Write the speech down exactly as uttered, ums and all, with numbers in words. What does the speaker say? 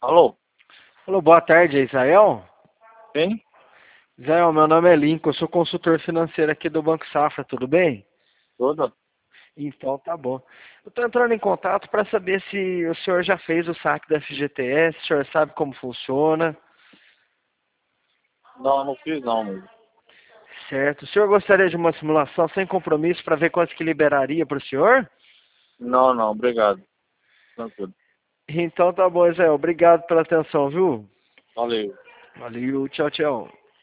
Alô? Alô, boa tarde, é Israel? Quem? Israel, meu nome é Lincoln, eu sou consultor financeiro aqui do Banco Safra, tudo bem? Toda? Então tá bom. Eu tô entrando em contato para saber se o senhor já fez o saque da F G T S, o senhor sabe como funciona, Não, não fiz não, amigo. certo? O senhor gostaria de uma simulação sem compromisso para ver quanto que liberaria para o senhor? Não, não, obrigado. Tranquilo. Então tá bom, Israel, obrigado pela atenção, viu? Valeu. Valeu, tchau, tchau.